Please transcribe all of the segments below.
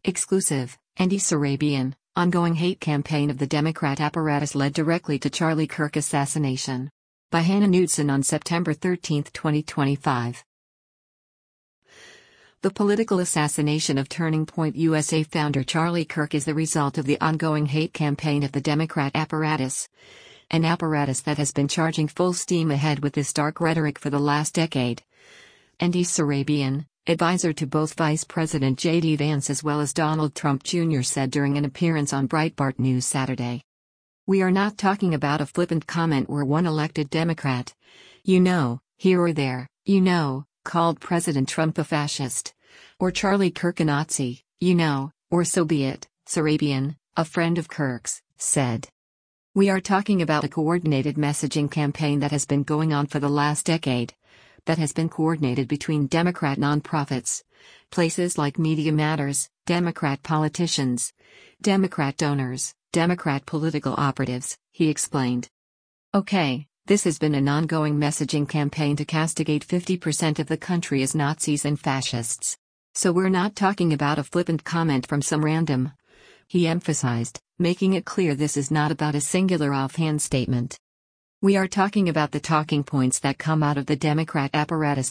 Exclusive, Andy Surabian, ongoing hate campaign of the Democrat apparatus led directly to Charlie Kirk assassination. By Hannah Knudsen on September 13, 2025. The political assassination of Turning Point USA founder Charlie Kirk is the result of the ongoing hate campaign of the Democrat apparatus. An apparatus that has been charging full steam ahead with this dark rhetoric for the last decade. Andy Surabian, advisor to both Vice President J.D. Vance as well as Donald Trump Jr., said during an appearance on Breitbart News Saturday. "We are not talking about a flippant comment where one elected Democrat, here or there, called President Trump a fascist. Or Charlie Kirk a Nazi, or so be it," Surabian, a friend of Kirk's, said. "We are talking about a coordinated messaging campaign that has been going on for the last decade. That has been coordinated between Democrat nonprofits, places like Media Matters, Democrat politicians, Democrat donors, Democrat political operatives," he explained. "Okay, this has been an ongoing messaging campaign to castigate 50% of the country as Nazis and fascists. So we're not talking about a flippant comment from some random," he emphasized, making it clear this is not about a singular offhand statement. "We are talking about the talking points that come out of the Democrat apparatus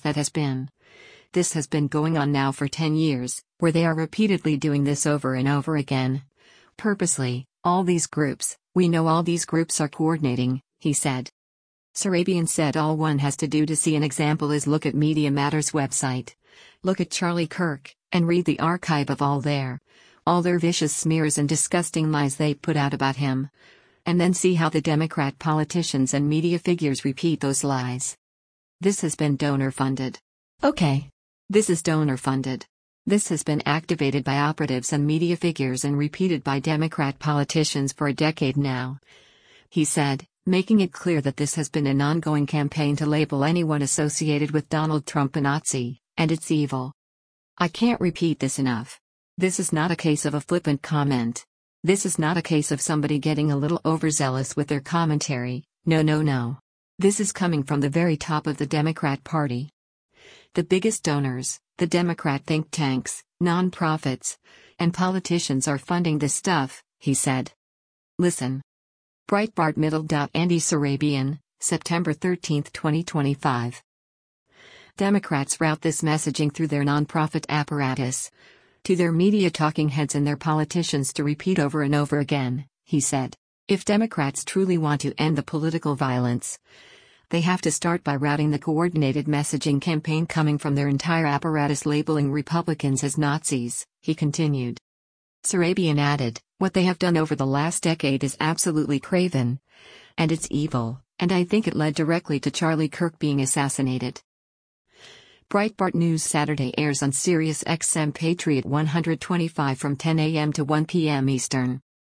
this has been going on now for 10 years, where they are repeatedly doing this over and over again. Purposely, all these groups, we know all these groups are coordinating," he said. Surabian said all one has to do to see an example is look at Media Matters website. Look at Charlie Kirk, and read the archive of all their vicious smears and disgusting lies they put out about him. And then see how the Democrat politicians and media figures repeat those lies. This has been donor-funded. Okay. This is donor-funded. This has been activated by operatives and media figures and repeated by Democrat politicians for a decade now," he said, making it clear that this has been an ongoing campaign to label anyone associated with Donald Trump a Nazi, and it's evil. "I can't repeat this enough. This is not a case of a flippant comment. This is not a case of somebody getting a little overzealous with their commentary, no. This is coming from the very top of the Democrat Party. The biggest donors, the Democrat think tanks, non-profits, and politicians are funding this stuff," he said. Listen. Breitbart Middle. Andy Surabian, September 13, 2025. Democrats route this messaging through their nonprofit apparatus to their media talking heads and their politicians to repeat over and over again, he said. "If Democrats truly want to end the political violence, they have to start by routing the coordinated messaging campaign coming from their entire apparatus labeling Republicans as Nazis," he continued. Surabian added, "What they have done over the last decade is absolutely craven. And it's evil, and I think it led directly to Charlie Kirk being assassinated." Breitbart News Saturday airs on Sirius XM Patriot 125 from 10 a.m. to 1 p.m. Eastern.